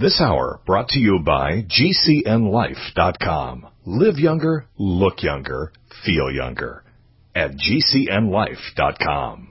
This hour brought to you by GCNLife.com. Live younger, look younger, feel younger at GCNLife.com.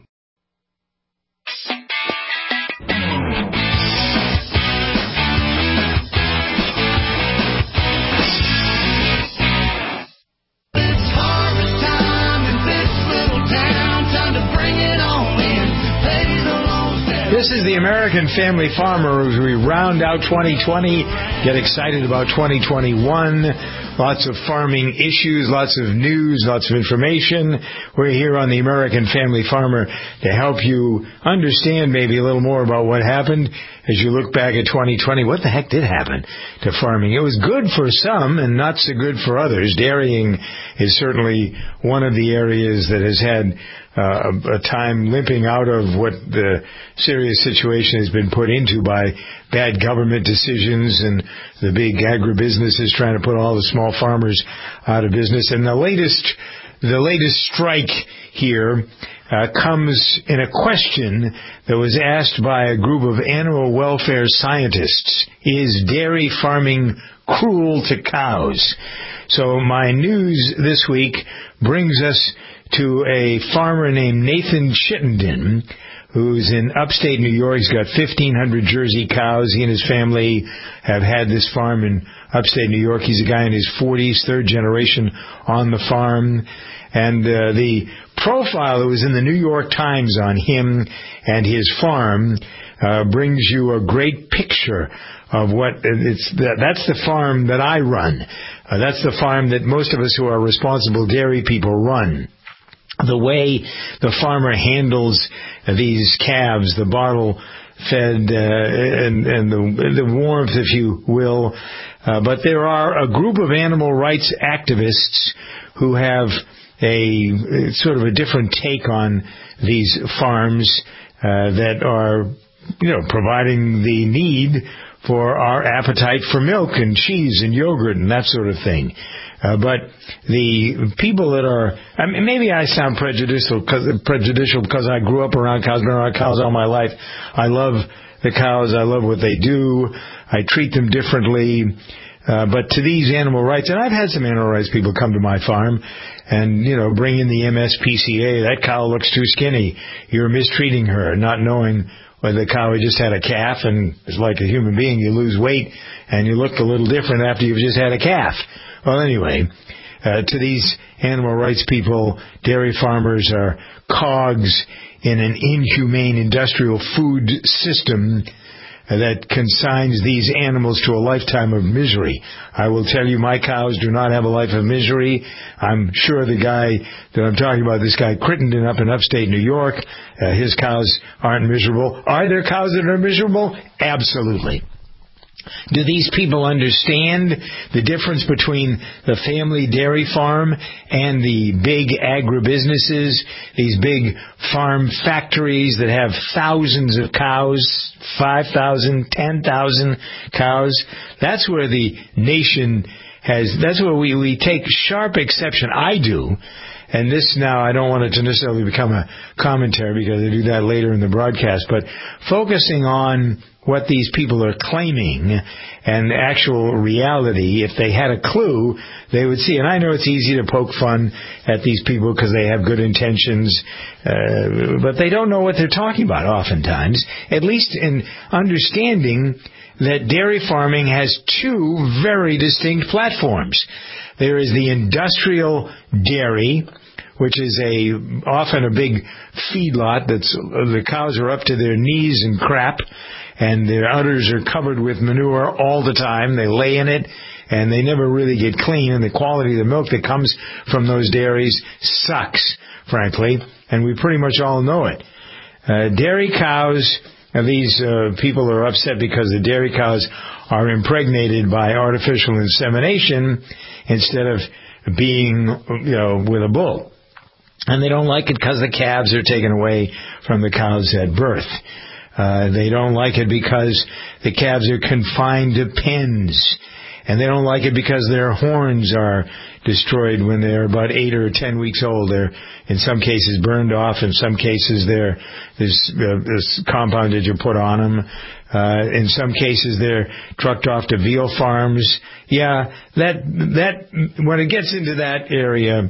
This is the American Family Farmer as we round out 2020, get excited about 2021. Lots of farming issues, lots of news, lots of information. We're here on the American Family Farmer to help you understand maybe a little more about what happened as you look back at 2020. What the heck did happen to farming? It was good for some and not so good for others. Dairying is certainly one of the areas that has had a time limping out of what the serious situation has been put into by bad government decisions and the big agribusinesses trying to put all the small farmers out of business. And the latest strike here comes in a question that was asked by a group of animal welfare scientists. Is dairy farming cruel to cows? So my news this week brings us to a farmer named Nathan Chittenden, who's in upstate New York. He's got 1,500 Jersey cows. He and his family have had this farm in upstate New York. He's a guy in his 40s, third generation on the farm. And the profile that was in the New York Times on him and his farm brings you a great picture of what that's the farm that I run. That's the farm that most of us who are responsible dairy people run. The way the farmer handles these calves, the bottle-fed and the warmth, if you will. But there are a group of animal rights activists who have a sort of a different take on these farms that are, providing the need for our appetite for milk and cheese and yogurt and that sort of thing. But the people that are, maybe I sound prejudicial because I grew up around cows, been around cows all my life. I love the cows. I love what they do. I treat them differently. But to these animal rights, and I've had some animal rights people come to my farm and, bring in the MSPCA. That cow looks too skinny. You're mistreating her, not knowing whether the cow had just had a calf, and it's like a human being, you lose weight and you look a little different after you've just had a calf. Well, anyway, to these animal rights people, dairy farmers are cogs in an inhumane industrial food system that consigns these animals to a lifetime of misery. I will tell you, my cows do not have a life of misery. I'm sure the guy that I'm talking about, this guy Crittenden up in upstate New York, his cows aren't miserable. Are there cows that are miserable? Absolutely. Do these people understand the difference between the family dairy farm and the big agribusinesses, these big farm factories that have thousands of cows, 5,000, 10,000 cows? That's where the nation that's where we take sharp exception. I do. And this now, I don't want it to necessarily become a commentary because I do that later in the broadcast, but focusing on what these people are claiming and actual reality, if they had a clue, they would see. And I know it's easy to poke fun at these people because they have good intentions, but they don't know what they're talking about oftentimes, at least in understanding that dairy farming has two very distinct platforms. There is the industrial dairy, which is often a big feedlot the cows are up to their knees in crap, and their udders are covered with manure all the time. They lay in it, and they never really get clean, and the quality of the milk that comes from those dairies sucks, frankly, and we pretty much all know it. Dairy cows, these people are upset because the dairy cows are impregnated by artificial insemination instead of being, with a bull. And they don't like it because the calves are taken away from the cows at birth. They don't like it because the calves are confined to pens and they don't like it because their horns are destroyed when they're about 8 or 10 weeks old. They're, in some cases, burned off. In some cases, there's compound that you put on them. In some cases, they're trucked off to veal farms. Yeah, that when it gets into that area,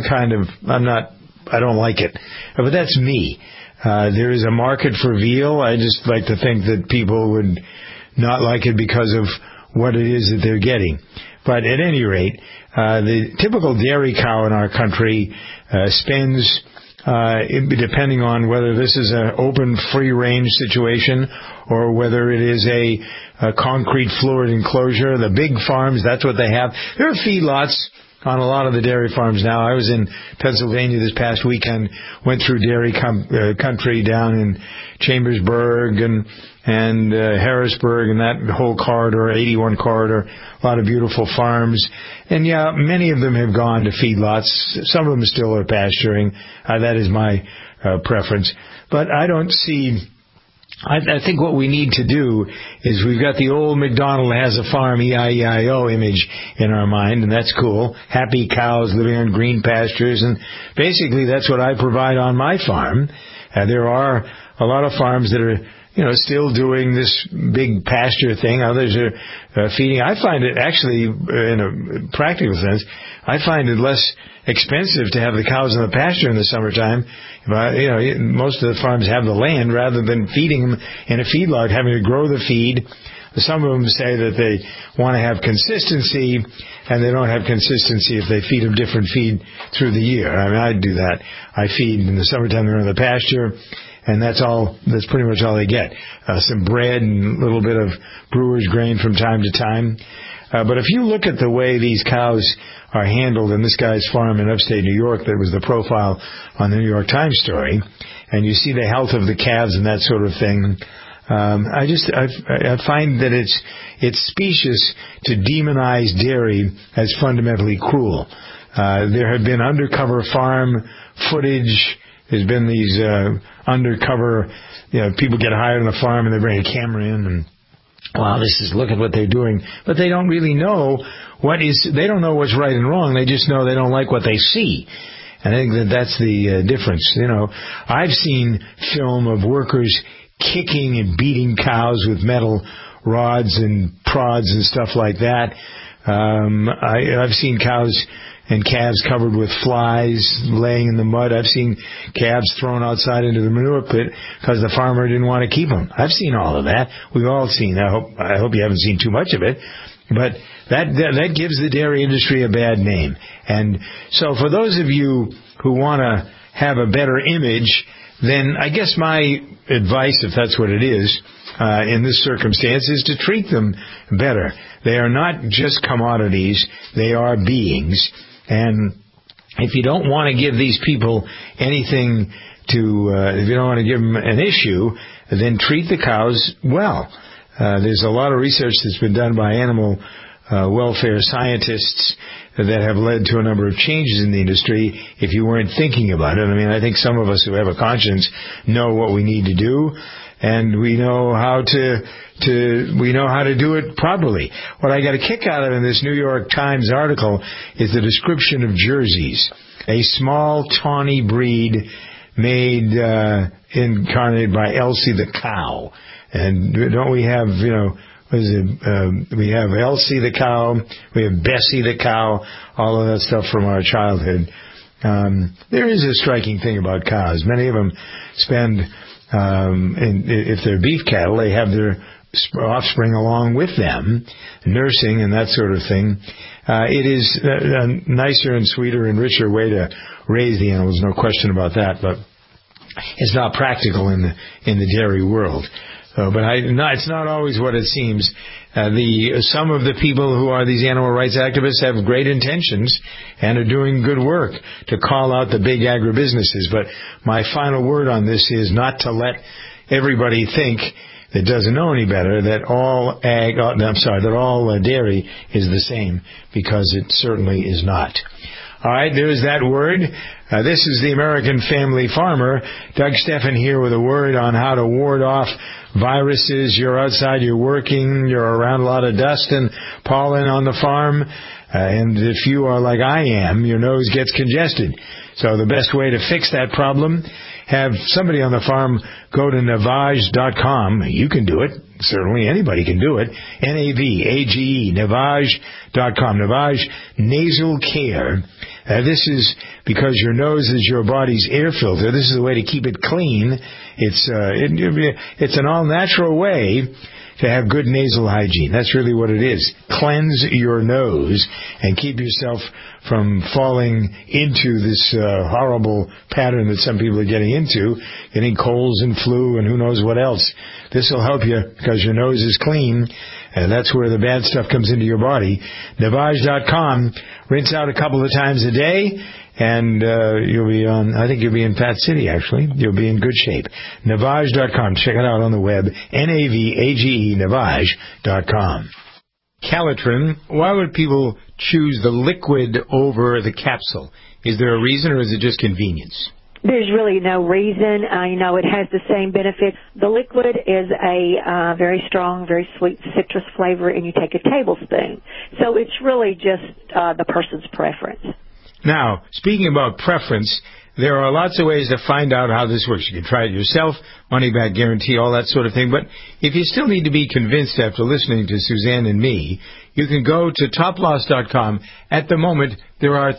I don't like it. But that's me. There is a market for veal. I just like to think that people would not like it because of what it is that they're getting. But at any rate, the typical dairy cow in our country spends, depending on whether this is an open, free-range situation or whether it is a concrete floored enclosure. The big farms, that's what they have. There are feedlots on a lot of the dairy farms now. I was in Pennsylvania this past weekend, went through dairy country down in Chambersburg and Harrisburg and that whole corridor, 81 corridor, a lot of beautiful farms. And yeah, many of them have gone to feedlots. Some of them still are pasturing. That is my preference. But I don't see... I think what we need to do is we've got the old McDonald has a farm, E-I-E-I-O image in our mind, and that's cool. Happy cows living on green pastures, and basically that's what I provide on my farm. There are a lot of farms that are, still doing this big pasture thing. Others are feeding. I find it actually, in a practical sense, I find it less expensive to have the cows in the pasture in the summertime. Most of the farms have the land rather than feeding them in a feedlot, having to grow the feed. Some of them say that they want to have consistency, and they don't have consistency if they feed them different feed through the year. I mean, I do that. I feed in the summertime, they're in the pasture, and that's pretty much all they get. Some bread and a little bit of brewer's grain from time to time. But if you look at the way these cows are handled in this guy's farm in upstate New York, that was the profile on the New York Times story, and you see the health of the calves and that sort of thing, I find that it's specious to demonize dairy as fundamentally cruel. There have been undercover farm footage. There's been these undercover, people get hired on a farm and they bring a camera in and, wow, look at what they're doing. But they don't really know they don't know what's right and wrong. They just know they don't like what they see. And I think that's the difference. I've seen film of workers kicking and beating cows with metal rods and prods and stuff like that. I've seen cows and calves covered with flies laying in the mud. I've seen calves thrown outside into the manure pit because the farmer didn't want to keep them. I've seen all of that. We've all seen that. I hope you haven't seen too much of it. But that gives the dairy industry a bad name. And so for those of you who want to have a better image, then I guess my advice, if that's what it is, in this circumstance, is to treat them better. They are not just commodities. They are beings. And if you don't want to give these people anything if you don't want to give them an issue, then treat the cows well. There's a lot of research that's been done by animal welfare scientists that have led to a number of changes in the industry if you weren't thinking about it. I mean, I think some of us who have a conscience know what we need to do, and we know how to do it properly. What I got a kick out of in this New York Times article is the description of jerseys, a small tawny breed made incarnated by Elsie the cow. And don't we have, we have Elsie the cow, we have Bessie the cow, all of that stuff from our childhood. There is a striking thing about cows. Many of them spend, if they're beef cattle, they have their offspring along with them, nursing and that sort of thing. It is a nicer and sweeter and richer way to raise the animals, no question about that, but it's not practical in the dairy world. But it's not always what it seems. Some of the people who are these animal rights activists have great intentions and are doing good work to call out the big agribusinesses. But my final word on this is not to let everybody think that doesn't know any better that all dairy is the same, because it certainly is not. All right, there's that word. This is the American Family Farmer. Doug Steffen here with a word on how to ward off viruses. You're outside, you're working, you're around a lot of dust and pollen on the farm. And if you are like I am, your nose gets congested. So the best way to fix that problem, have somebody on the farm go to Navage.com. You can do it. Certainly anybody can do it. Navage, Navage.com. Navage Nasal Care. This is because your nose is your body's air filter. This is the way to keep it clean. It's an all-natural way to have good nasal hygiene. That's really what it is. Cleanse your nose and keep yourself from falling into this horrible pattern that some people are getting into, getting colds and flu and who knows what else. This will help you because your nose is clean, and that's where the bad stuff comes into your body. Navage.com. Rinse out a couple of times a day, and you'll be on, I think you'll be in Fat City, actually. You'll be in good shape. Navage.com. Check it out on the web. Navage, Navage.com. Calitrin. Why would people choose the liquid over the capsule? Is there a reason, or is it just convenience? There's really no reason. It has the same benefits. The liquid is a very strong, very sweet citrus flavor, and you take a tablespoon. So it's really just the person's preference. Now, speaking about preference, there are lots of ways to find out how this works. You can try it yourself, money-back guarantee, all that sort of thing. But if you still need to be convinced after listening to Suzanne and me, you can go to toploss.com. At the moment, there are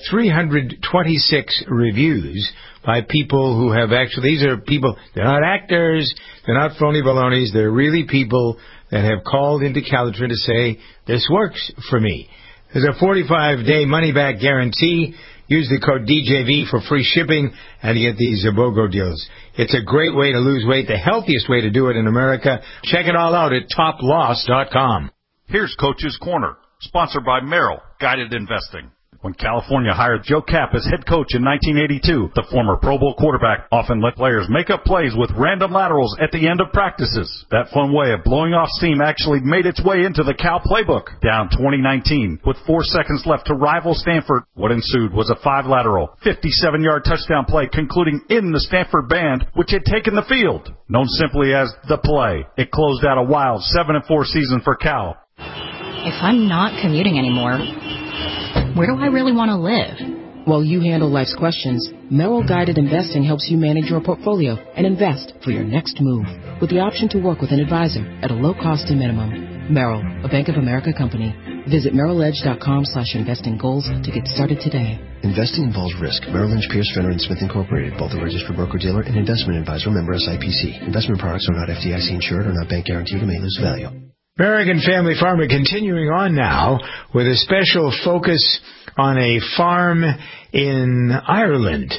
326 reviews by people who have actually, these are people, they're not actors, they're not phony balonies, they're really people that have called into Calitrin to say, this works for me. There's a 45-day money-back guarantee. Use the code DJV for free shipping, and you get these BOGO deals. It's a great way to lose weight, the healthiest way to do it in America. Check it all out at toploss.com. Here's Coach's Corner, sponsored by Merrill Guided Investing. When California hired Joe Kapp as head coach in 1982, the former Pro Bowl quarterback often let players make up plays with random laterals at the end of practices. That fun way of blowing off steam actually made its way into the Cal playbook. Down 2019, with 4 seconds left to rival Stanford, what ensued was a 5-lateral, 57-yard touchdown play concluding in the Stanford band, which had taken the field. Known simply as the play, it closed out a wild 7-4 season for Cal. If I'm not commuting anymore, where do I really want to live? While you handle life's questions, Merrill Guided Investing helps you manage your portfolio and invest for your next move with the option to work with an advisor at a low cost and minimum. Merrill, a Bank of America company. Visit merrilledge.com/investing goals to get started today. Investing involves risk. Merrill Lynch, Pierce, Fenner & Smith Incorporated, both a registered broker-dealer and investment advisor, member SIPC. Investment products are not FDIC insured or not bank guaranteed and may lose value. American Family Farmer continuing on now with a special focus on a farm in Ireland,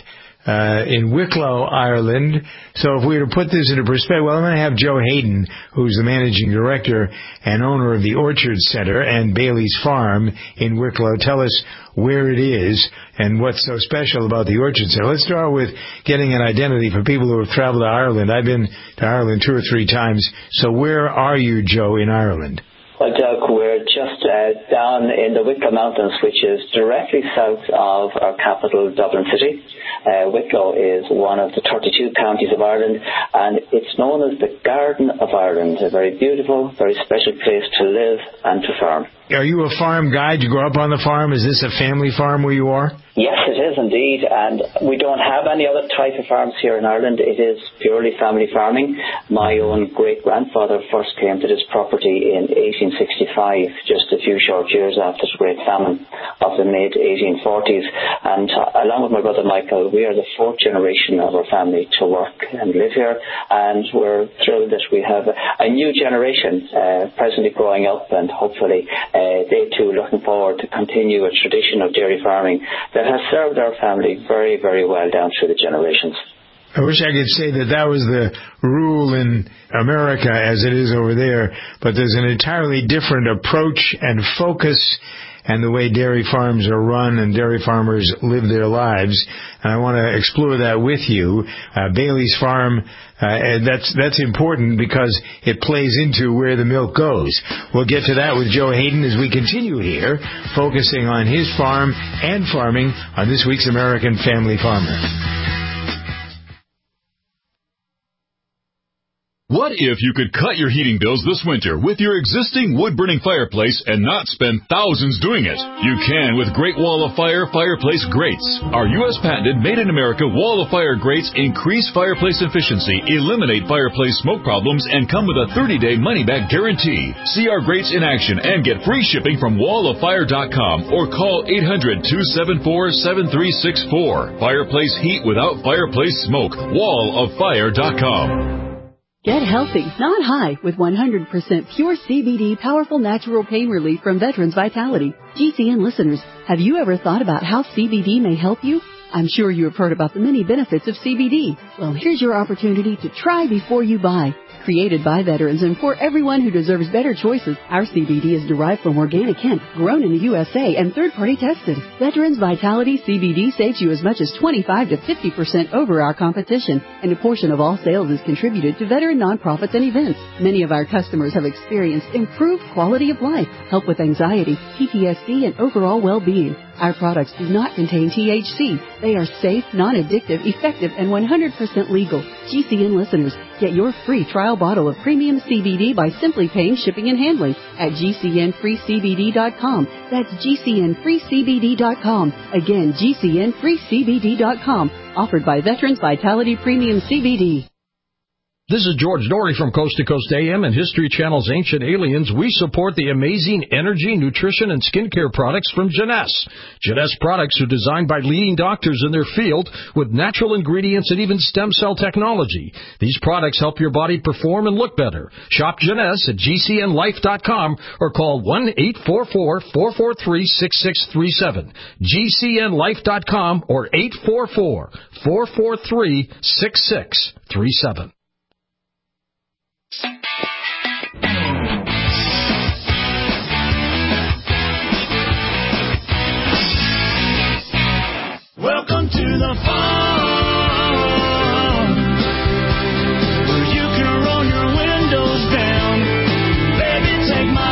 in Wicklow, Ireland. So if we were to put this into perspective, well, I'm going to have Joe Hayden, who's the managing director and owner of the Orchard Center and Bailey's Farm in Wicklow, tell us where it is and what's so special about the Orchard Center. Let's start with getting an identity for people who have traveled to Ireland. I've been to Ireland 2 or 3 times. So where are you, Joe, in Ireland? Well, Doug, we're just down in the Wicklow Mountains, which is directly south of our capital, Dublin City. Wicklow is one of the 32 counties of Ireland, and it's known as the Garden of Ireland, a very beautiful, very special place to live and to farm. Are you a farm guy? Do you grow up on the farm? Is this a family farm where you are? Yes, it is indeed, and we don't have any other type of farms here in Ireland. It is purely family farming. My own great-grandfather first came to this property in 1865, just a few short years after the Great Famine of the mid-1840s, and along with my brother Michael, we are the 4th generation of our family to work and live here, and we're thrilled that we have a new generation presently growing up, and hopefully they too looking forward to continue a tradition of dairy farming that has served our family very, very well down through the generations. I wish I could say that was the rule in America as it is over there, but there's an entirely different approach and focus and the way dairy farms are run and dairy farmers live their lives. And I want to explore that with you. Bailey's Farm, that's important because it plays into where the milk goes. We'll get to that with Joe Hayden as we continue here, focusing on his farm and farming on this week's American Family Farmer. What if you could cut your heating bills this winter with your existing wood-burning fireplace and not spend thousands doing it? You can with Great Wall of Fire fireplace grates. Our U.S. patented made-in-America Wall of Fire grates increase fireplace efficiency, eliminate fireplace smoke problems, and come with a 30-day money-back guarantee. See our grates in action and get free shipping from walloffire.com or call 800-274-7364. Fireplace heat without fireplace smoke. walloffire.com. Get healthy, not high, with 100% pure CBD powerful natural pain relief from Veterans Vitality. GCN listeners, have you ever thought about how CBD may help you? I'm sure you have heard about the many benefits of CBD. Well, here's your opportunity to try before you buy. Created by veterans and for everyone who deserves better choices, our CBD is derived from organic hemp, grown in the USA, and third-party tested. Veterans Vitality CBD saves you as much as 25 to 50% over our competition, and a portion of all sales is contributed to veteran nonprofits and events. Many of our customers have experienced improved quality of life, help with anxiety, PTSD, and overall well-being. Our products do not contain THC. They are safe, non-addictive, effective, and 100% legal. GCN listeners, get your free trial bottle of premium CBD by simply paying shipping and handling at GCNFreeCBD.com. That's GCNFreeCBD.com. Again, GCNFreeCBD.com. Offered by Veterans Vitality Premium CBD. This is George Dory from Coast to Coast AM and History Channel's Ancient Aliens. We support the amazing energy, nutrition, and skincare products from Jeunesse. Jeunesse products are designed by leading doctors in their field with natural ingredients and even stem cell technology. These products help your body perform and look better. Shop Jeunesse at GCNLife.com or call 1-844-443-6637. GCNLife.com or 844-443-6637. Welcome to the farm, where you can roll your windows down. Baby, take my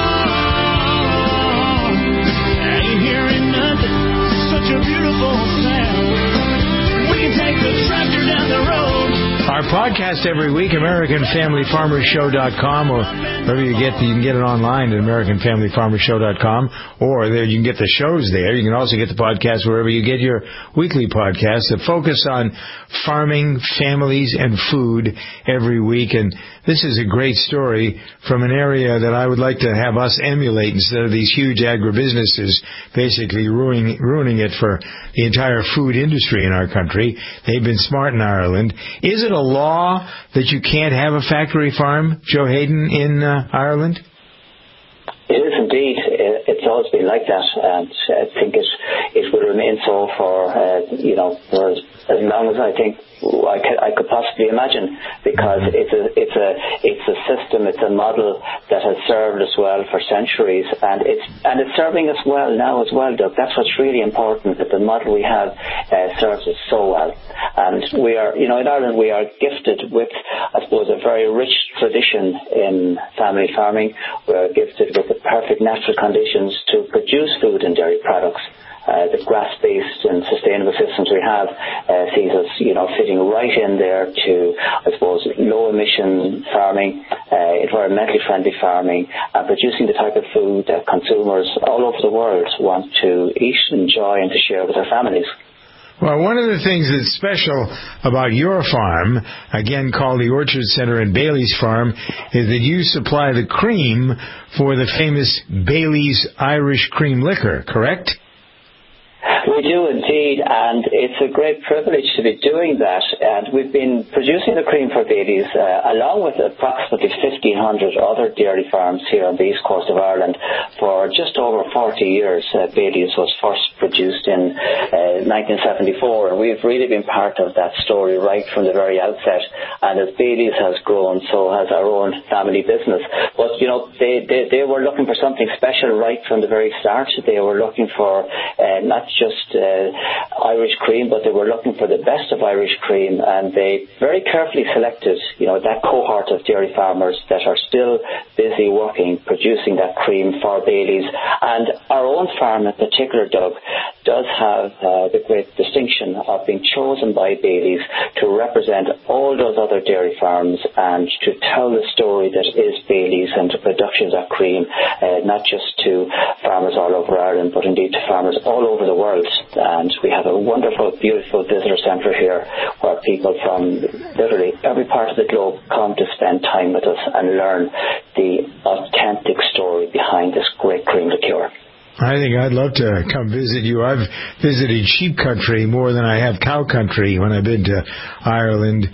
arm. I ain't hearing nothing, such a beautiful sound. We can take the tractor down the road. Our podcast every week, AmericanFamilyFarmersShow.com, or wherever you can get it online at AmericanFamilyFarmersShow.com, or there you can get the shows there. You can also get the podcast wherever you get your weekly podcasts that focus on farming, families, and food every week. And this is a great story from an area that I would like to have us emulate instead of these huge agribusinesses basically ruining it for the entire food industry in our country. They've been smart in Ireland. Is it a law that you can't have a factory farm, Joe Hayden, in Ireland? It is indeed. It's always been like that, and I think it will remain so for for as long as I think I could possibly imagine, because it's a system, it's a model that has served us well for centuries, and it's serving us well now as well, Doug. That's what's really important, that the model we have serves us so well. And we are, in Ireland, we are gifted with, I suppose, a very rich tradition in family farming. We are gifted with the perfect natural conditions to produce food and dairy products. The grass-based and sustainable systems we have sees us, fitting right in there to, I suppose, low-emission farming, environmentally friendly farming, and producing the type of food that consumers all over the world want to eat, enjoy, and to share with their families. Well, one of the things that's special about your farm, again called the Orchard Center and Bailey's Farm, is that you supply the cream for the famous Bailey's Irish Cream Liquor, correct? We do indeed, and it's a great privilege to be doing that. And we've been producing the cream for Bailey's along with approximately 1,500 other dairy farms here on the east coast of Ireland for just over 40 years. Bailey's was first produced in 1974, and we've really been part of that story right from the very outset. And as Bailey's has grown, so has our own family business. But, you know, they were looking for something special right from the very start. They were looking for not just Irish cream, but they were looking for the best of Irish cream, and they very carefully selected, you know, that cohort of dairy farmers that are still busy working, producing that cream for Bailey's. And our own farm in particular, Doug, does have the great distinction of being chosen by Bailey's to represent all those other dairy farms and to tell the story that is Bailey's and the production of that cream, not just to farmers all over Ireland, but indeed to farmers all over the world. And we have a wonderful, beautiful visitor centre here where people from literally every part of the globe come to spend time with us and learn the authentic story behind this great cream liqueur. I think I'd love to come visit you. I've visited sheep country more than I have cow country when I've been to Ireland.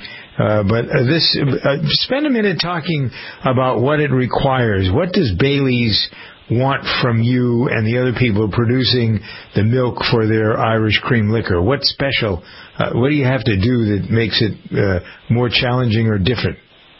Spend a minute talking about what it requires. What does Bailey's want from you and the other people producing the milk for their Irish cream liquor? What's special? What do you have to do that makes it more challenging or different?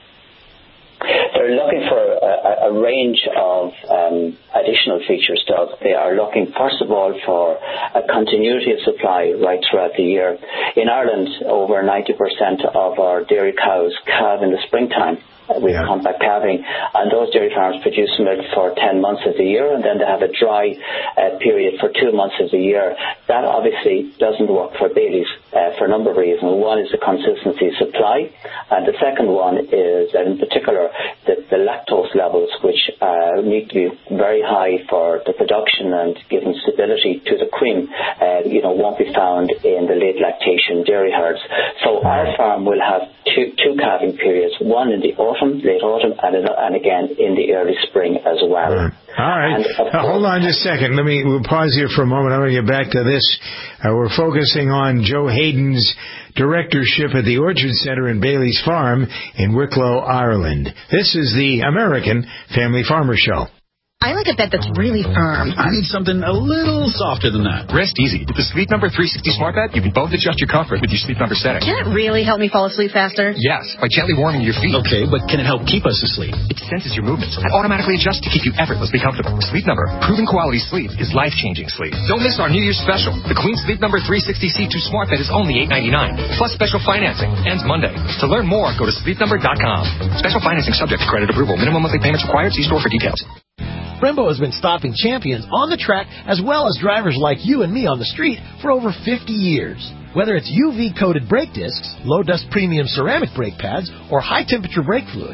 They're looking for a range of additional features, Doug. They are looking, first of all, for a continuity of supply right throughout the year. In Ireland, over 90% of our dairy cows calve in the springtime. We have compact calving, and those dairy farms produce milk for 10 months of the year, and then they have a dry period for 2 months of the year. That obviously doesn't work for Bailey's for a number of reasons. One is the consistency of supply, and the second one is that in particular the lactose levels, which need to be very high for the production and giving stability to the cream, won't be found in the late lactation dairy herds. So our farm will have two calving periods, one in the late autumn, and again in the early spring as well. All right. Hold on just a second. We'll pause here for a moment. I'm going to get back to this. We're focusing on Joe Hayden's directorship at the Orchard Center in Bailey's Farm in Wicklow, Ireland. This is the American Family Farmer Show. I like a bed that's really firm. I need something a little softer than that. Rest easy. With the Sleep Number 360 Smart Bed, you can both adjust your comfort with your Sleep Number setting. Can it really help me fall asleep faster? Yes, by gently warming your feet. Okay, but can it help keep us asleep? It senses your movements and automatically adjusts to keep you effortlessly comfortable. Sleep Number, proven quality sleep is life-changing sleep. Don't miss our New Year's special. The Queen Sleep Number 360 C2 Smart Bed is only $8.99, plus special financing. Ends Monday. To learn more, go to sleepnumber.com. Special financing subject to credit approval. Minimum monthly payments required. See store for details. Brembo has been stopping champions on the track as well as drivers like you and me on the street for over 50 years. Whether it's UV-coated brake discs, low-dust premium ceramic brake pads, or high-temperature brake fluid,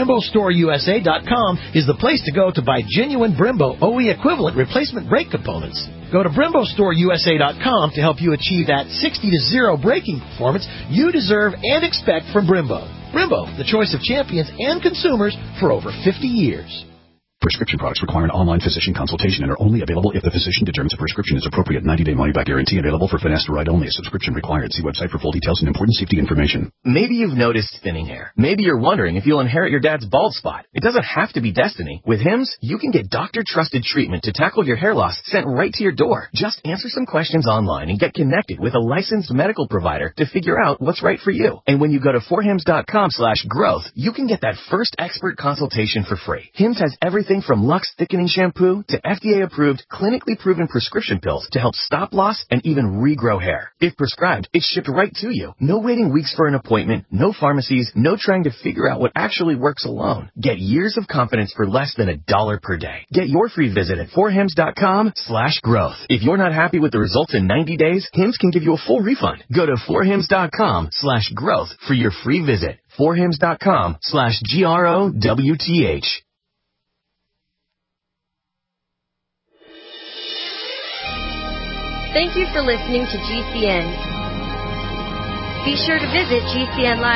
BremboStoreUSA.com is the place to go to buy genuine Brembo OE equivalent replacement brake components. Go to BremboStoreUSA.com to help you achieve that 60-0 braking performance you deserve and expect from Brembo. Brembo, the choice of champions and consumers for over 50 years. Prescription products require an online physician consultation and are only available if the physician determines a prescription is appropriate. 90-day money-back guarantee available for finasteride only. A subscription required. See website for full details and important safety information. Maybe you've noticed thinning hair. Maybe you're wondering if you'll inherit your dad's bald spot. It doesn't have to be destiny. With Hims, you can get doctor-trusted treatment to tackle your hair loss sent right to your door. Just answer some questions online and get connected with a licensed medical provider to figure out what's right for you. And when you go to forhims.com/growth, you can get that first expert consultation for free. Hims has everything from Luxe thickening shampoo to FDA-approved, clinically proven prescription pills to help stop loss and even regrow hair. If prescribed, it's shipped right to you. No waiting weeks for an appointment, no pharmacies, no trying to figure out what actually works alone. Get years of confidence for less than $1 per day. Get your free visit at forhims.com/growth. If you're not happy with the results in 90 days, Hims can give you a full refund. Go to forhims.com/growth for your free visit. forhims.com/growth. Thank you for listening to GCN. Be sure to visit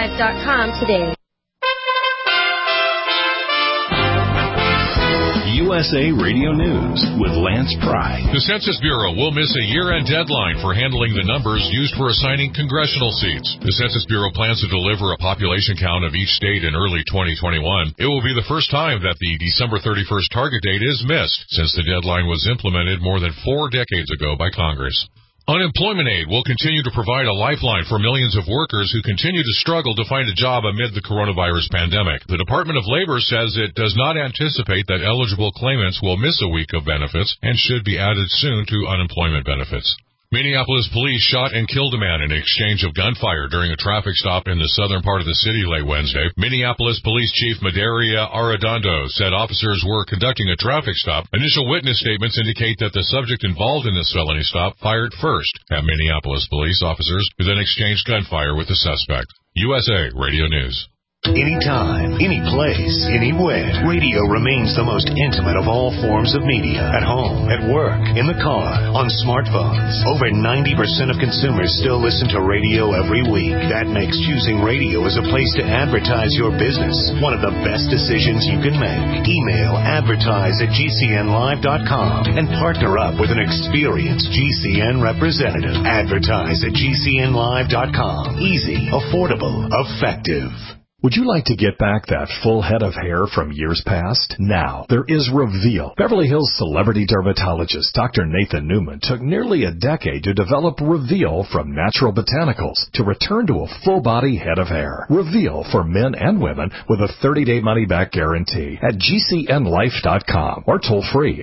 GCNlive.com today. USA Radio News with Lance Pry. The Census Bureau will miss a year-end deadline for handling the numbers used for assigning congressional seats. The Census Bureau plans to deliver a population count of each state in early 2021. It will be the first time that the December 31st target date is missed since the deadline was implemented more than 4 decades ago by Congress. Unemployment aid will continue to provide a lifeline for millions of workers who continue to struggle to find a job amid the coronavirus pandemic. The Department of Labor says it does not anticipate that eligible claimants will miss a week of benefits and should be added soon to unemployment benefits. Minneapolis police shot and killed a man in exchange of gunfire during a traffic stop in the southern part of the city late Wednesday. Minneapolis Police Chief Madaria Arredondo said officers were conducting a traffic stop. Initial witness statements indicate that the subject involved in this felony stop fired first at Minneapolis police officers, who then exchanged gunfire with the suspect. USA Radio News. Anytime, any place, anywhere. Radio remains the most intimate of all forms of media. At home, at work, in the car, on smartphones. Over 90% of consumers still listen to radio every week. That makes choosing radio as a place to advertise your business one of the best decisions you can make. Email advertise@gcnlive.com and partner up with an experienced GCN representative. Advertise@gcnlive.com. Easy, affordable, effective. Would you like to get back that full head of hair from years past? Now, there is Reveal. Beverly Hills celebrity dermatologist Dr. Nathan Newman took nearly a decade to develop Reveal from natural botanicals to return to a full-body head of hair. Reveal for men and women with a 30-day money-back guarantee at GCNlife.com or toll-free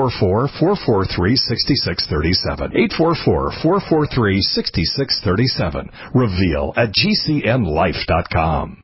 844-443-6637. 844-443-6637. Reveal at GCNlife.com.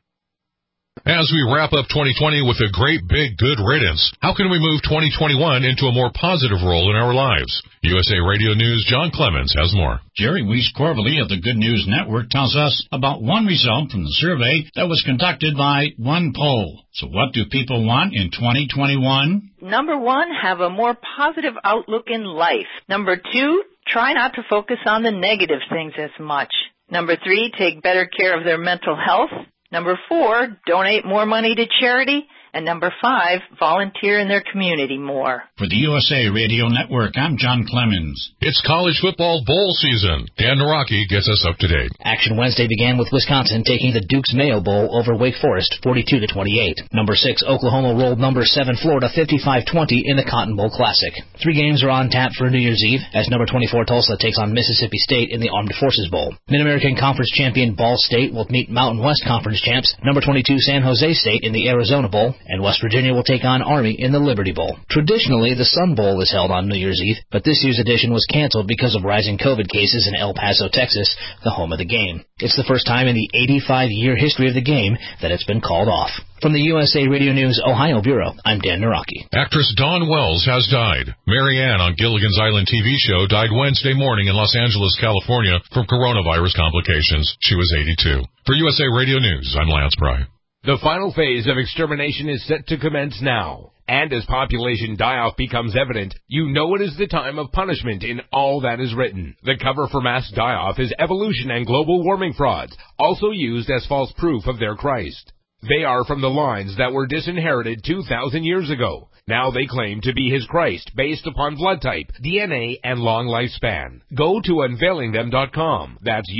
As we wrap up 2020 with a great big good riddance, how can we move 2021 into a more positive role in our lives? USA Radio News' John Clemens has more. Jerry Weiss-Corvely of the Good News Network tells us about one result from the survey that was conducted by one poll. So what do people want in 2021? Number 1, have a more positive outlook in life. Number 2, try not to focus on the negative things as much. Number 3, take better care of their mental health. Number 4, donate more money to charity. And number 5, volunteer in their community more. For the USA Radio Network, I'm John Clemens. It's college football bowl season. Dan Naraki gets us up to date. Action Wednesday began with Wisconsin taking the Duke's Mayo Bowl over Wake Forest 42-28. Number 6, Oklahoma rolled number 7 Florida 55-20 in the Cotton Bowl Classic. 3 games are on tap for New Year's Eve as number 24 Tulsa takes on Mississippi State in the Armed Forces Bowl. Mid-American Conference champion Ball State will meet Mountain West Conference champs number 22 San Jose State in the Arizona Bowl, and West Virginia will take on Army in the Liberty Bowl. Traditionally, the Sun Bowl is held on New Year's Eve, but this year's edition was canceled because of rising COVID cases in El Paso, Texas, the home of the game. It's the first time in the 85-year history of the game that it's been called off. From the USA Radio News Ohio Bureau, I'm Dan Naraki. Actress Dawn Wells has died. Mary Ann on Gilligan's Island TV show died Wednesday morning in Los Angeles, California from coronavirus complications. She was 82. For USA Radio News, I'm Lance Pry. The final phase of extermination is set to commence now. And as population die-off becomes evident, you know it is the time of punishment in all that is written. The cover for mass die-off is evolution and global warming frauds, also used as false proof of their Christ. They are from the lines that were disinherited 2,000 years ago. Now they claim to be his Christ based upon blood type, DNA, and long lifespan. Go to unveilingthem.com. That's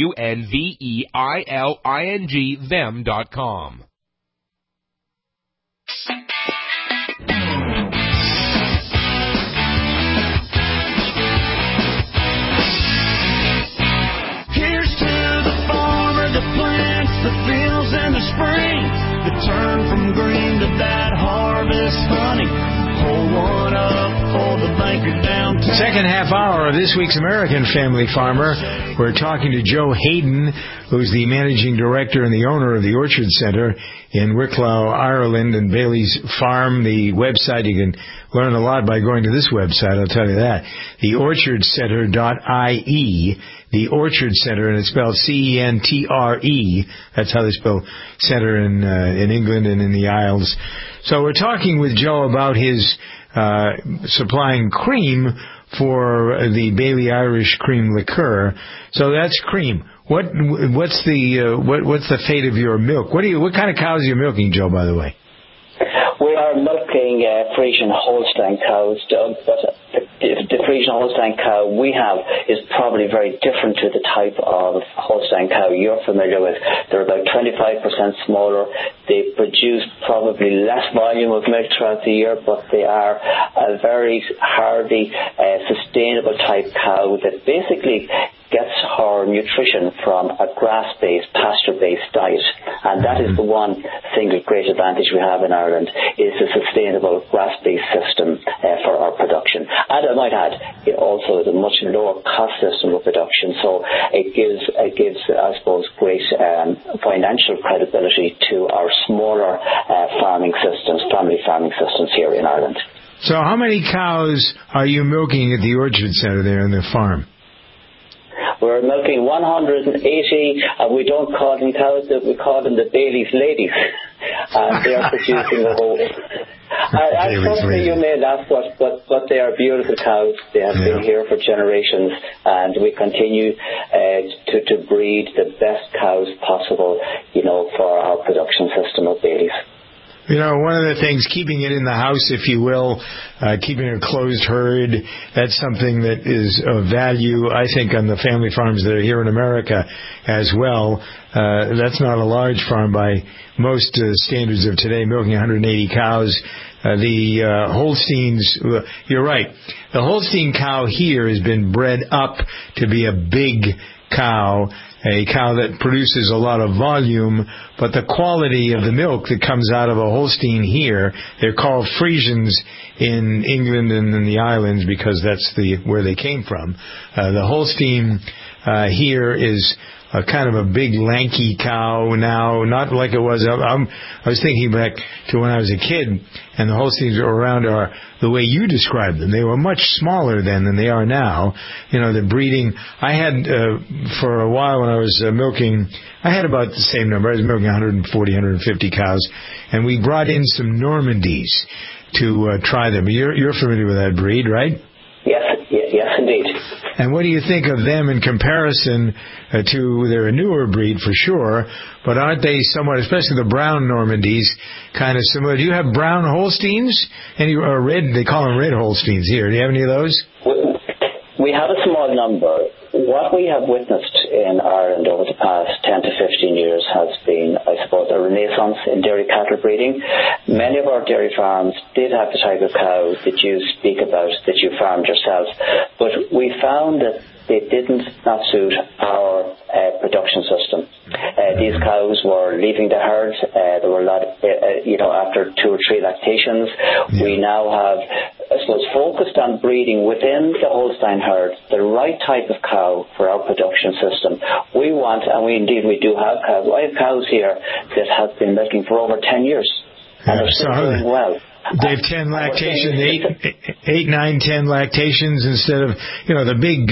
UNVEILING them.com. Here's to the farmer that plants the fields in the spring, that turn from green to that harvest honey. Hold one up for the banker downtown. Second half hour of this week's American Family Farmer. We're talking to Joe Hayden, who's the managing director and the owner of the Orchard Center in Wicklow, Ireland, and Bailey's Farm. The website, you can learn a lot by going to this website, I'll tell you that. TheOrchardCenter.ie. The Orchard Center, and it's spelled C-E-N-T-R-E. That's how they spell center in England and in the Isles. So we're talking with Joe about his supplying cream for the Bailey Irish Cream Liqueur. So that's cream. What's the fate of your milk? What kind of cows are you milking, Joe, by the way? We are milk milking Frisian Holstein cows, Doug, but the Frisian Holstein cow we have is probably very different to the type of Holstein cow you're familiar with. They're about 25% smaller. They produce probably less volume of milk throughout the year, but they are a very hardy, sustainable type cow that basically gets her nutrition from a grass-based, pasture-based diet. And that is the one single great advantage we have in Ireland, is the sustainable grass-based system for our production. And I might add, it also is a much lower cost system of production, so it gives I suppose, great financial credibility to our smaller farming systems, family farming systems here in Ireland. So how many cows are you milking at the Orchard Centre there in the farm? We're milking 180, and we don't call them cows, we call them the Bailey's ladies. They are producing the whole... Unfortunately, you may laugh, but they are beautiful cows. They have been here for generations, and we continue to breed the best cows possible, for our production system of Bailey's. One of the things, keeping it in the house, if you will, keeping a closed herd, that's something that is of value, I think, on the family farms that are here in America as well. That's not a large farm by most standards of today, milking 180 cows. The Holsteins, you're right, the Holstein cow here has been bred up to be a big cow, a cow that produces a lot of volume, but the quality of the milk that comes out of a Holstein here, they're called Friesians in England and in the islands because that's where they came from. The Holstein here is a kind of a big lanky cow now, not like it was. I was thinking back to when I was a kid, and the Holsteins were around the way you described them. They were much smaller then than they are now. The breeding. I had, for a while when I was milking, I had about the same number. I was milking 140, 150 cows, and we brought in some Normandies to try them. You're familiar with that breed, right? Yes, indeed. And what do you think of them in comparison to, they're a newer breed for sure, but aren't they somewhat, especially the brown Normandies, kind of similar? Do you have brown Holsteins? Or red, they call them red Holsteins here. Do you have any of those? We have a small number. What we have witnessed in Ireland over the past 10 to 15 years has been, I suppose, a renaissance in dairy cattle breeding. Many of our dairy farms did have the type of cow that you speak about, that you farmed yourself, but we found that they not suit our production system. These cows were leaving the herd. There were a lot, after 2 or 3 lactations. We now have, I suppose, focused on breeding within the Holstein herd the right type of cow for our production system. We want, and we do have cows. I have cows here that have been milking for over 10 years. And they're still doing well. They have 10 lactations, 8, 9, 10 lactations instead of, the big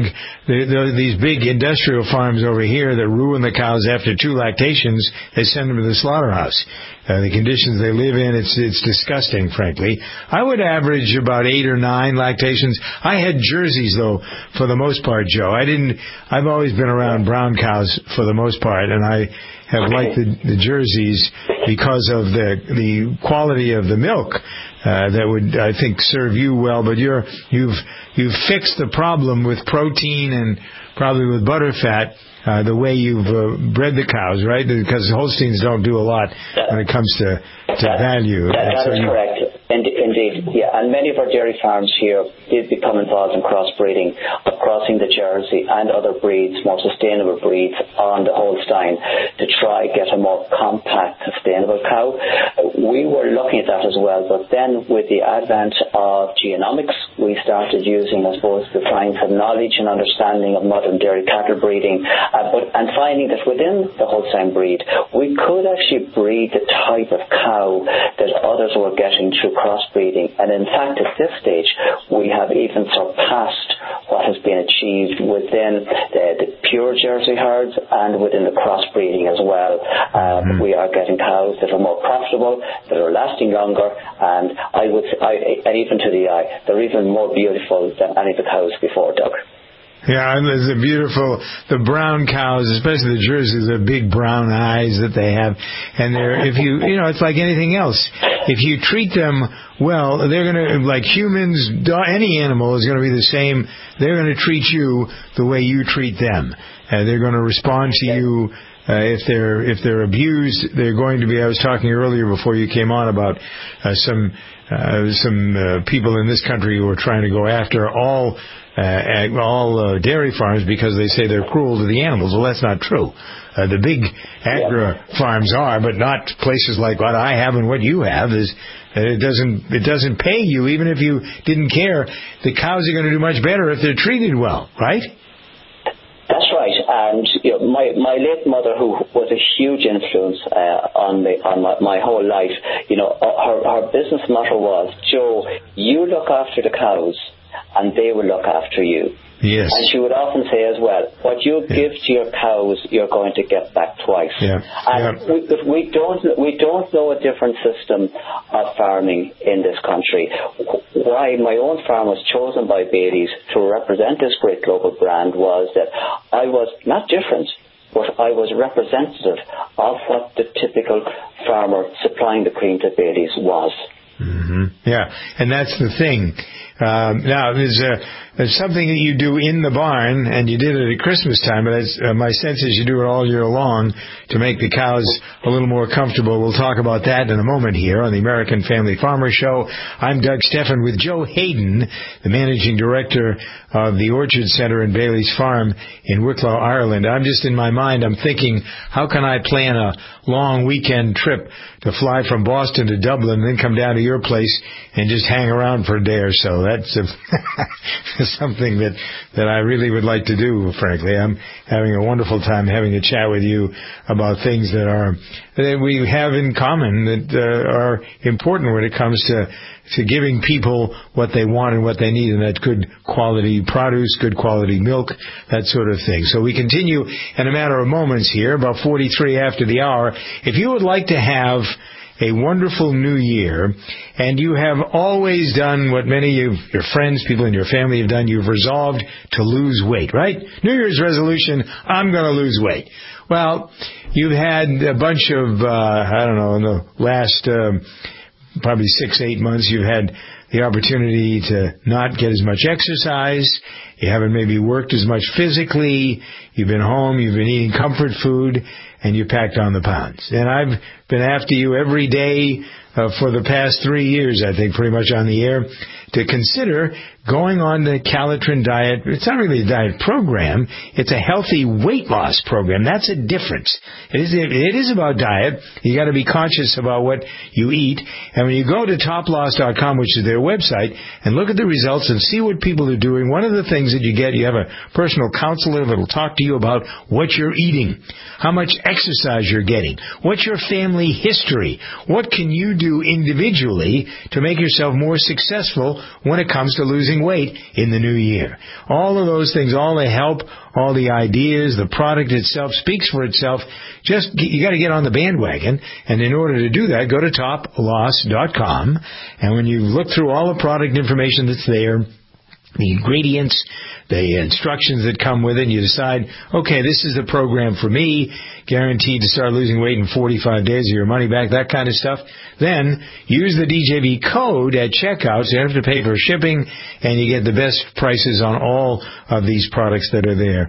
these big industrial farms over here that ruin the cows after 2 lactations. They send them to the slaughterhouse. The conditions they live in, it's disgusting, frankly. I would average about 8 or 9 lactations. I had Jerseys, though, for the most part, Joe. I've always been around brown cows for the most part, and I have liked the Jerseys because of the quality of the milk that would, I think, serve you well. But you've fixed the problem with protein and probably with butter fat, the way you've bred the cows, right? Because Holsteins don't do a lot when it comes to value. That is correct. Indeed, yeah. And many of our dairy farms here did become involved in crossbreeding, crossing the Jersey and other breeds, more sustainable breeds, on the Holstein to try get a more compact, sustainable cow. We were looking at that as well, but then with the advent of genomics, we started using, I suppose, the science of knowledge and understanding of modern dairy cattle breeding, and finding that within the Holstein breed, we could actually breed the type of cow that others were getting through crossbreeding. And in fact, at this stage, we have even surpassed what has been achieved within the pure Jersey herds and within the crossbreeding as well. We are getting cows that are more profitable, that are lasting longer, and and even to the eye, they're even more beautiful than any of the cows before, Doug. Yeah, and there's the brown cows, especially the Jerseys, the big brown eyes that they have. And it's like anything else. If you treat them well, they're going to, like humans, any animal is going to be the same. They're going to treat you the way you treat them. They're going to respond to you. If they're abused, they're going to be. I was talking earlier before you came on about some people in this country who are trying to go after all dairy farms because they say they're cruel to the animals. Well, that's not true. The big agri farms are, but not places like what I have and what you have. It doesn't pay you, even if you didn't care. The cows are going to do much better if they're treated well, right? That's right, and my late mother, who was a huge influence on my whole life, her business motto was, Joe, you look after the cows, and they will look after you. Yes. And she would often say as well, what you give to your cows, you're going to get back twice. Yeah. And we don't know a different system of farming in this country. Why my own farm was chosen by Bailey's to represent this great global brand was that I was not different, but I was representative of what the typical farmer supplying the cream to Bailey's was. Mm-hmm. Yeah, and that's the thing. Now, there's something that you do in the barn, and you did it at Christmas time, but my sense is you do it all year long to make the cows a little more comfortable. We'll talk about that in a moment here on the American Family Farmer Show. I'm Doug Steffen with Joe Hayden, the Managing Director of the Orchard Center in Bailey's Farm in Wicklow, Ireland. I'm just in my mind, I'm thinking, how can I plan a long weekend trip to fly from Boston to Dublin and then come down to your place and just hang around for a day or so? That's something that I really would like to do, frankly. I'm having a wonderful time having a chat with you about things that we have in common that are important when it comes to giving people what they want and what they need, and that good quality produce, good quality milk, that sort of thing. So we continue in a matter of moments here, about 43 after the hour. If you would like to have a wonderful new year, and you have always done what many of your friends, people in your family have done, you've resolved to lose weight, right? New Year's resolution, I'm going to lose weight. Well, you've had a bunch of, in the last probably 6-8 months, you've had the opportunity to not get as much exercise. You haven't maybe worked as much physically. You've been home. You've been eating comfort food, and you packed on the pounds. And I've been after you every day for the past 3 years, I think, pretty much on the air, to consider going on the Calitrin diet. It's not really a diet program. It's a healthy weight loss program. That's a difference. It is about diet. You got to be conscious about what you eat. And when you go to toploss.com, which is their website, and look at the results and see what people are doing, one of the things that you get, you have a personal counselor that will talk to you about what you're eating, how much exercise you're getting, what's your family history, what can you do individually to make yourself more successful when it comes to losing weight in the new year. All of those things, all the help, all the ideas, the product itself speaks for itself. You got to get on the bandwagon, and in order to do that, go to toploss.com, and when you look through all the product information that's there, the ingredients, the instructions that come with it, and you decide, okay, this is the program for me, guaranteed to start losing weight in 45 days or your money back, that kind of stuff. Then use the DJV code at checkout, so you don't have to pay for shipping, and you get the best prices on all of these products that are there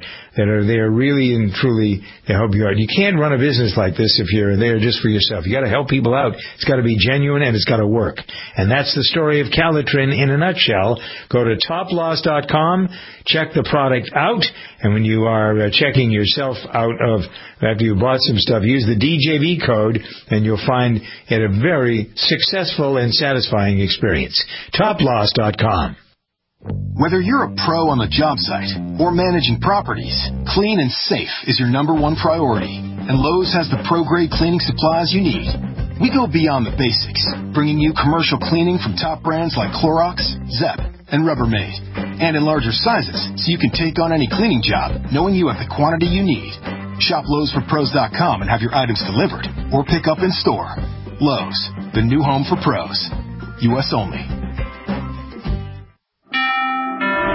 really and truly to help you out. You can't run a business like this if you're there just for yourself. You got to help people out. It's got to be genuine, and it's got to work. And that's the story of Calitrin in a nutshell. Go to toploss.com, check the product out, and when you are checking yourself out after you bought some stuff, use the DJV code, and you'll find it a very successful and satisfying experience. Toploss.com. Whether you're a pro on the job site or managing properties, clean and safe is your number one priority, and Lowe's has the pro-grade cleaning supplies you need. We go beyond the basics, bringing you commercial cleaning from top brands like Clorox, Zep, and Rubbermaid, and in larger sizes so you can take on any cleaning job knowing you have the quantity you need. Shop Lowe'sForPros.com and have your items delivered or pick up in store. Lowe's, the new home for pros. U.S. only.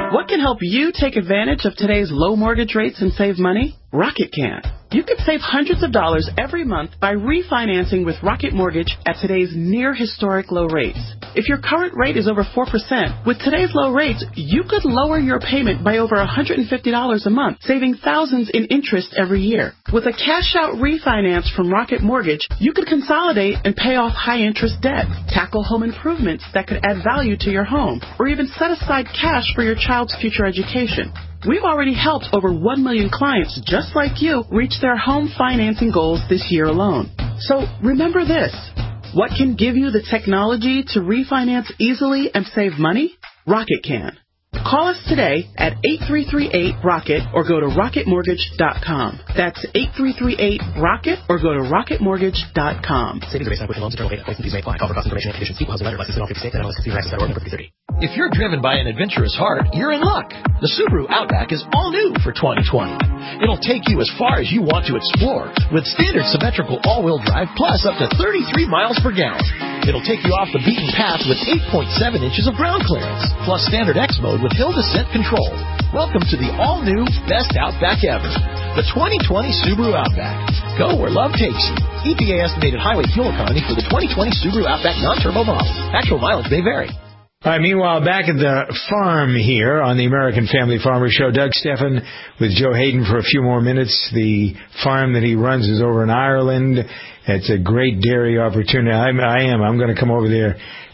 What can help you take advantage of today's low mortgage rates and save money? Rocket can. You could save hundreds of dollars every month by refinancing with Rocket Mortgage at today's near historic low rates. If your current rate is over 4%, with today's low rates, you could lower your payment by over $150 a month, saving thousands in interest every year. With a cash-out refinance from Rocket Mortgage, you could consolidate and pay off high-interest debt, tackle home improvements that could add value to your home, or even set aside cash for your child's future education. We've already helped over 1 million clients just like you reach their home financing goals this year alone. So remember this. What can give you the technology to refinance easily and save money? Rocket can. Call us today at 8338-ROCKET or go to rocketmortgage.com. That's 8338-ROCKET or go to rocketmortgage.com. Savings based on quick loans, internal data, points and fees may apply. Call for cost information and conditions. Equal housing lender, licensed in all 50 states, and NMLS 60 If you're driven by an adventurous heart, you're in luck. The Subaru Outback is all new for 2020. It'll take you as far as you want to explore with standard symmetrical all-wheel drive plus up to 33 miles per gallon. It'll take you off the beaten path with 8.7 inches of ground clearance, plus standard X mode with hill descent control. Welcome to the all-new best Outback ever, the 2020 Subaru Outback. Go where love takes you. EPA estimated highway fuel economy for the 2020 Subaru Outback non-turbo model. Actual mileage may vary. All right, meanwhile, back at the farm here on the American Family Farmer Show, Doug Stephan with Joe Hayden for a few more minutes. The farm that he runs is over in Ireland. It's a great dairy opportunity. I'm going to come over there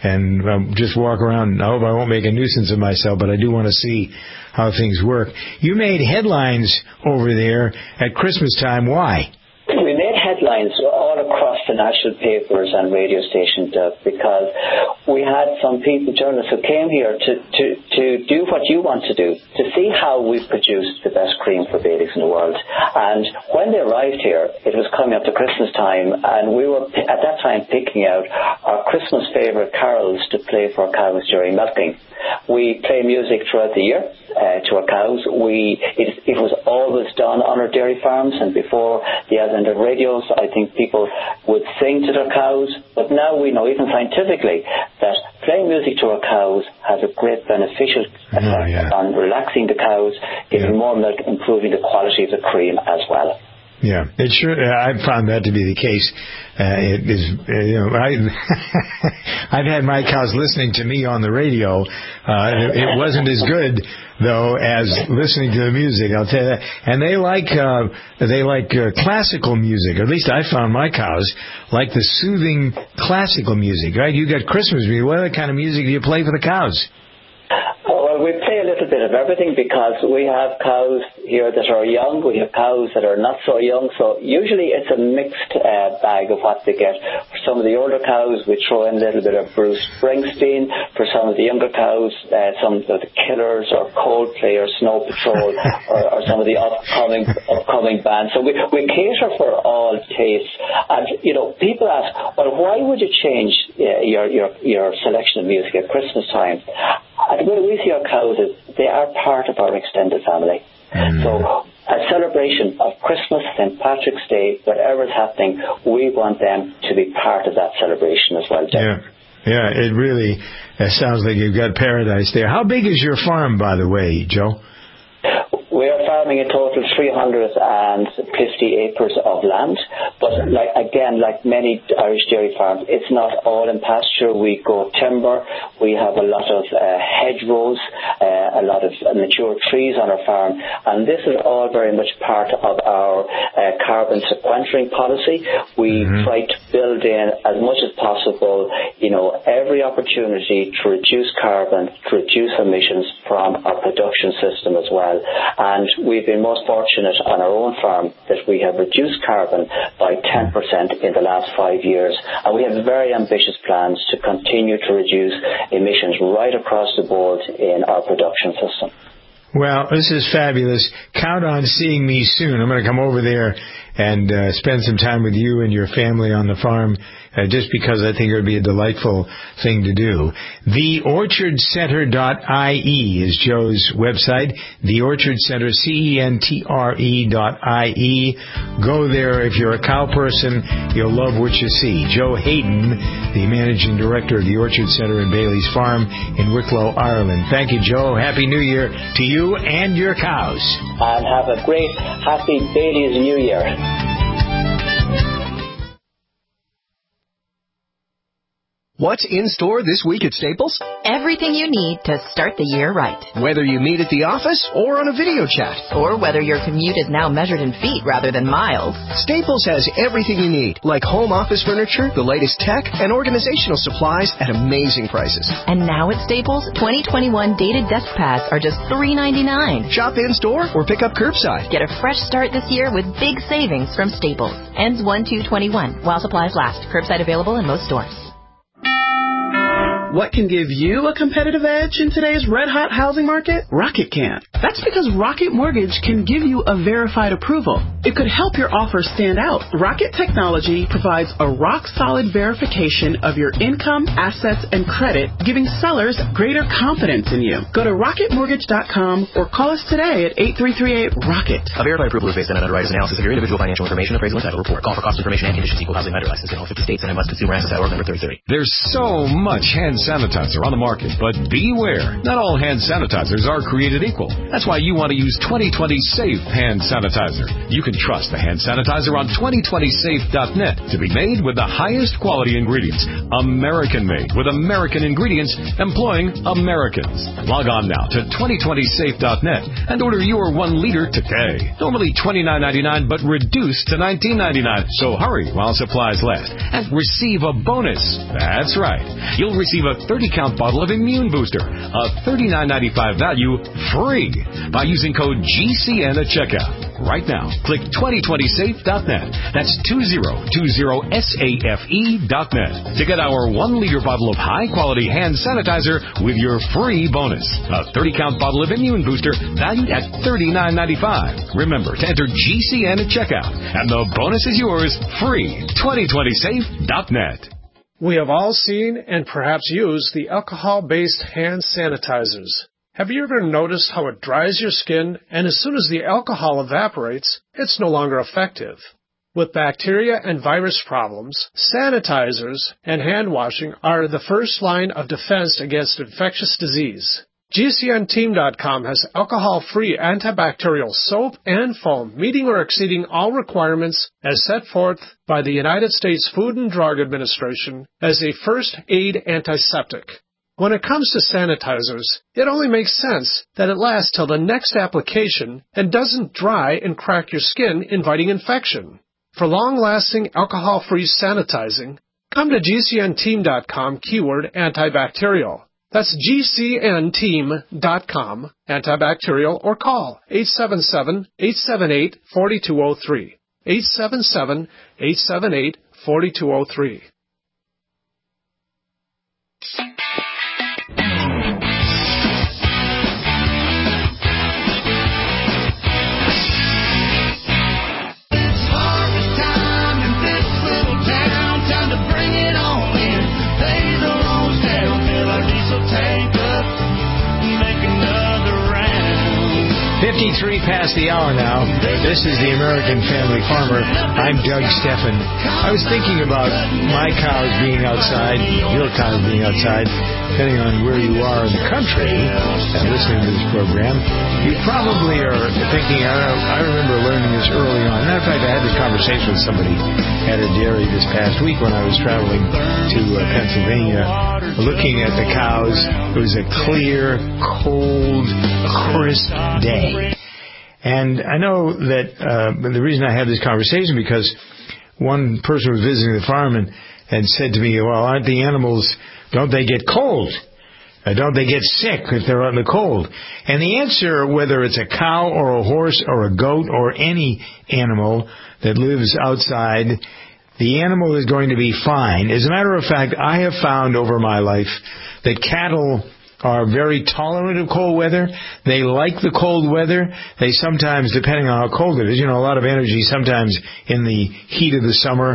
and just walk around. I hope I won't make a nuisance of myself, but I do want to see how things work. You made headlines over there at Christmas time. Why? We made headlines all across the national papers and radio stations, because we had some people, journalists, who came here to do what you want to do, to see how we produced the best cream for babies in the world. And when they arrived here, it was coming up to Christmas time, and we were at that time picking out our Christmas favourite carols to play for cows during milking. We play music throughout the year to our cows. It was always done on our dairy farms, and before the advent of radios, I think people would sing to their cows. But now we know, even scientifically, that playing music to our cows has a great beneficial effect on relaxing the cows, giving more milk, improving the quality of the cream as well. Yeah, it sure. I've found that to be the case. It is, I've had my cows listening to me on the radio. It wasn't as good though as listening to the music. I'll tell you that. And they like classical music. At least I found my cows like the soothing classical music. Right? You got Christmas music. What other kind of music do you play for the cows? Well, we play a little bit of everything, because we have cows here that are young, we have cows that are not so young, so usually it's a mixed bag of what they get. For some of the older cows, we throw in a little bit of Bruce Springsteen. For some of the younger cows, some of the Killers or Coldplay or Snow Patrol or some of the upcoming bands. So we cater for all tastes. And, people ask, well, why would you change your selection of music at Christmas time? And the way we see our cows is they are part of our extended family. So a celebration of Christmas, St. Patrick's Day, whatever's happening, we want them to be part of that celebration as well, Jeff. Yeah, it really sounds like you've got paradise there. How big is your farm, by the way, Joe? We are farming a total 350 acres of land, but like many Irish dairy farms, it's not all in pasture. We grow timber. We have a lot of hedgerows, a lot of mature trees on our farm, and this is all very much part of our carbon sequestering policy. We try to build in as much as possible, every opportunity to reduce carbon, to reduce emissions from our production system as well. And we've been most fortunate on our own farm that we have reduced carbon by 10% in the last 5 years. And we have very ambitious plans to continue to reduce emissions right across the board in our production system. Well, this is fabulous. Count on seeing me soon. I'm going to come over there and spend some time with you and your family on the farm just because I think it would be a delightful thing to do. TheOrchardCenter.ie is Joe's website. TheOrchardCenter, CENTRE.ie. Go there. If you're a cow person, you'll love what you see. Joe Hayden, the managing director of the Orchard Center in Bailey's Farm in Wicklow, Ireland. Thank you, Joe. Happy New Year to you and your cows. And have a great, happy Bailey's New Year. What's in store this week at Staples? Everything you need to start the year right. Whether you meet at the office or on a video chat. Or whether your commute is now measured in feet rather than miles. Staples has everything you need, like home office furniture, the latest tech, and organizational supplies at amazing prices. And now at Staples, 2021 dated desk pads are just $3.99. Shop in-store or pick up curbside. Get a fresh start this year with big savings from Staples. Ends 1/2/21 while supplies last. Curbside available in most stores. What can give you a competitive edge in today's red-hot housing market? Rocket can. That's because Rocket Mortgage can give you a verified approval. It could help your offer stand out. Rocket Technology provides a rock-solid verification of your income, assets, and credit, giving sellers greater confidence in you. Go to rocketmortgage.com or call us today at 8338-ROCKET. A verified approval is based on an underwriter's analysis of your individual financial information, appraisal, and title report. Call for cost information and conditions. Equal housing lender license in all 50 states and MS Consumer Access Org number 33. There's so much hand sanitizer on the market, but beware. Not all hand sanitizers are created equal. That's why you want to use 2020 Safe hand sanitizer. You can trust the hand sanitizer on 2020safe.net to be made with the highest quality ingredients. American made with American ingredients employing Americans. Log on now to 2020safe.net and order your 1 liter today. Normally $29.99 but reduced to $19.99. So hurry while supplies last and receive a bonus. That's right. You'll receive a 30-count bottle of Immune Booster, a $39.95 value, free by using code GCN at checkout. Right now, click 2020safe.net. That's 2020safe.net to get our 1 liter bottle of high-quality hand sanitizer with your free bonus. A 30-count bottle of Immune Booster valued at $39.95. Remember to enter GCN at checkout, and the bonus is yours free. 2020safe.net. We have all seen and perhaps used the alcohol-based hand sanitizers. Have you ever noticed how it dries your skin, and as soon as the alcohol evaporates, it's no longer effective? With bacteria and virus problems, sanitizers and hand washing are the first line of defense against infectious disease. GCNteam.com has alcohol-free antibacterial soap and foam, meeting or exceeding all requirements as set forth by the United States Food and Drug Administration as a first aid antiseptic. When it comes to sanitizers, it only makes sense that it lasts till the next application and doesn't dry and crack your skin, inviting infection. For long-lasting alcohol-free sanitizing, come to GCNteam.com keyword antibacterial. That's GCNteam.com, antibacterial, or call 877-878-4203. 877-878-4203. Past the hour now. This is the American Family Farmer. I'm Doug Steffen. I was thinking about my cows being outside, your cows being outside, depending on where you are in the country and listening to this program. You probably are thinking, I remember learning this early on. Matter of fact, I had this conversation with somebody at a dairy this past week when I was traveling to Pennsylvania, looking at the cows. It was a clear, cold, crisp day. And I know that the reason I had this conversation because one person was visiting the farm and said to me, well, aren't the animals, don't they get cold? Don't they get sick if they're out in the cold? And the answer, whether it's a cow or a horse or a goat or any animal that lives outside, the animal is going to be fine. As a matter of fact, I have found over my life that cattle are very tolerant of cold weather. They like the cold weather. They sometimes, depending on how cold it is, a lot of energy sometimes in the heat of the summer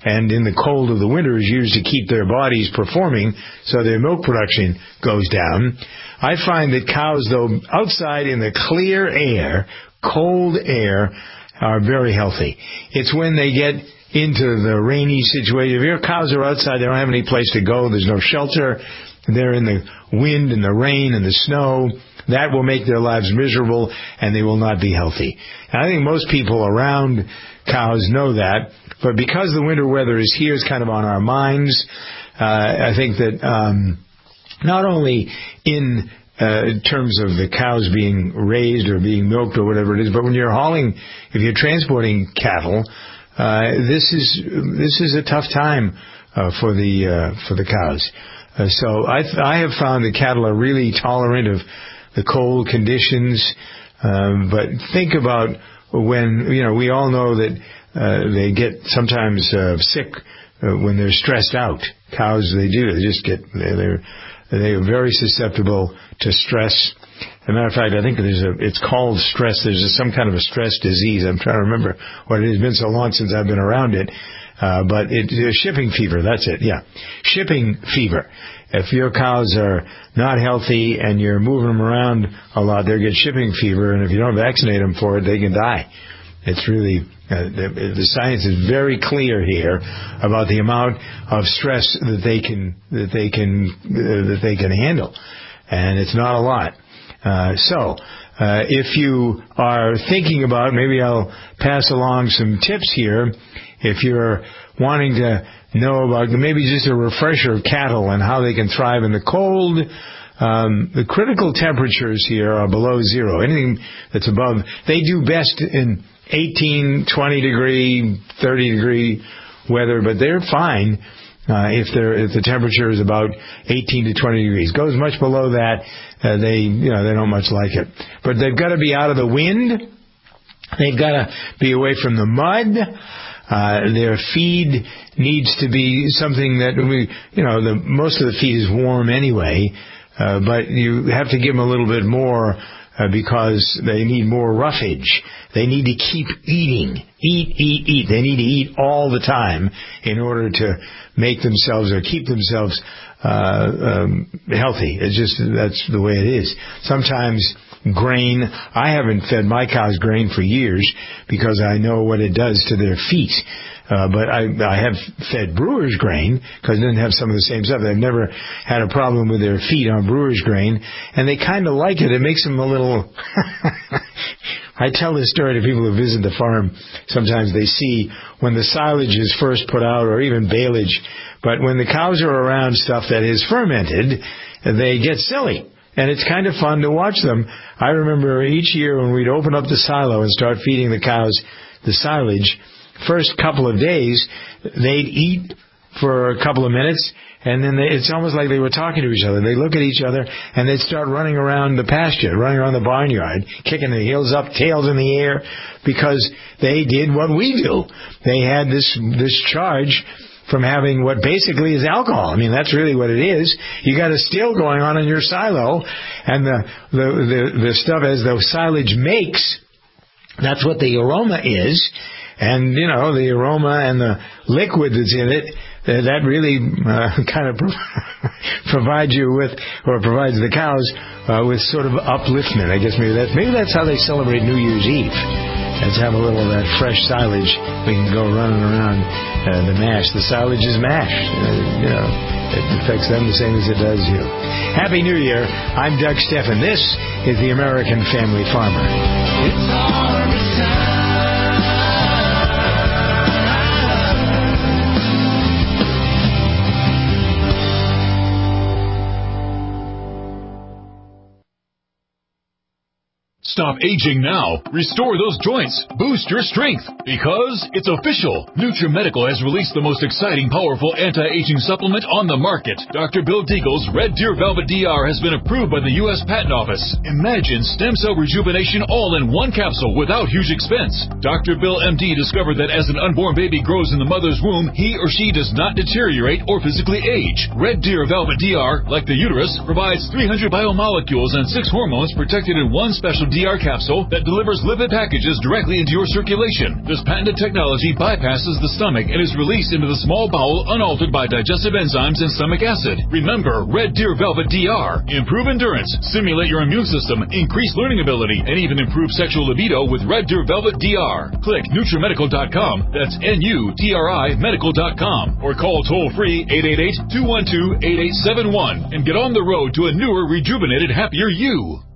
and in the cold of the winter is used to keep their bodies performing, so their milk production goes down. I find that cows, though, outside in the clear air, cold air, are very healthy. It's when they get into the rainy situation. If your cows are outside, they don't have any place to go, there's no shelter, they're in the wind and the rain and the snow, that will make their lives miserable and they will not be healthy. And I think most people around cows know that, but because the winter weather is here, it's kind of on our minds. I think that not only in terms of the cows being raised or being milked or whatever it is, but when you're hauling, if you're transporting cattle, this is a tough time for the cows. So I have found that cattle are really tolerant of the cold conditions. But think about when, we all know that they get sometimes sick when they're stressed out. Cows, they do. They just they are very susceptible to stress. As a matter of fact, I think it's called stress. There's some kind of a stress disease. I'm trying to remember what it is. It's been so long since I've been around it. But it's shipping fever. That's it. Yeah. Shipping fever. If your cows are not healthy and you're moving them around a lot, they'll get shipping fever. And if you don't vaccinate them for it, they can die. It's really, the science is very clear here about the amount of stress that they can handle. And it's not a lot. So if you are thinking about, maybe I'll pass along some tips here. If you're wanting to know about maybe just a refresher of cattle and how they can thrive in the cold, the critical temperatures here are below zero. Anything that's above, they do best in 18, 20 degree, 30 degree weather, but they're fine if the temperature is about 18 to 20 degrees. Goes much below that, they don't much like it. But they've got to be out of the wind. They've got to be away from the mud. Their feed needs to be something that most of the feed is warm anyway, but you have to give them a little bit more because they need more roughage. They need to keep eating. Eat. They need to eat all the time in order to make themselves or keep themselves healthy. That's the way it is. Sometimes grain, I haven't fed my cows grain for years because I know what it does to their feet. But I have fed Brewer's grain because it doesn't have some of the same stuff. I've never had a problem with their feet on Brewer's grain, and they kind of like it. It makes them a little... I tell this story to people who visit the farm. Sometimes they see when the silage is first put out, or even baleage, but when the cows are around stuff that is fermented, they get silly. And it's kind of fun to watch them. I remember each year when we'd open up the silo and start feeding the cows the silage, first couple of days, they'd eat for a couple of minutes, and then it's almost like they were talking to each other. They look at each other, and they'd start running around the pasture, running around the barnyard, kicking their heels up, tails in the air, because they did what we do. They had this charge from having what basically is alcohol. I mean, that's really what it is. You got a still going on in your silo, and the stuff as the silage makes, that's what the aroma is. And, the aroma and the liquid that's in it, that really kind of provides you with, or provides the cows with sort of upliftment. I guess maybe that's how they celebrate New Year's Eve. Let's have a little of that fresh silage. We can go running around the mash. The silage is mash. It affects them the same as it does you. Happy New Year. I'm Doug Steffen. This is the American Family Farmer. It's harvest time. Stop aging now. Restore those joints. Boost your strength. Because it's official. NutriMedical has released the most exciting, powerful anti-aging supplement on the market. Dr. Bill Deagle's Red Deer Velvet DR has been approved by the U.S. Patent Office. Imagine stem cell rejuvenation all in one capsule without huge expense. Dr. Bill MD discovered that as an unborn baby grows in the mother's womb, he or she does not deteriorate or physically age. Red Deer Velvet DR, like the uterus, provides 300 biomolecules and 6 hormones protected in one special DNA DR capsule that delivers lipid packages directly into your circulation. This patented technology bypasses the stomach and is released into the small bowel unaltered by digestive enzymes and stomach acid. Remember Red Deer Velvet DR. Improve endurance, stimulate your immune system, increase learning ability, and even improve sexual libido with Red Deer Velvet DR. Click NutriMedical.com. That's NUTRI Medical.com. Or call toll-free 888-212-8871 and get on the road to a newer, rejuvenated, happier you.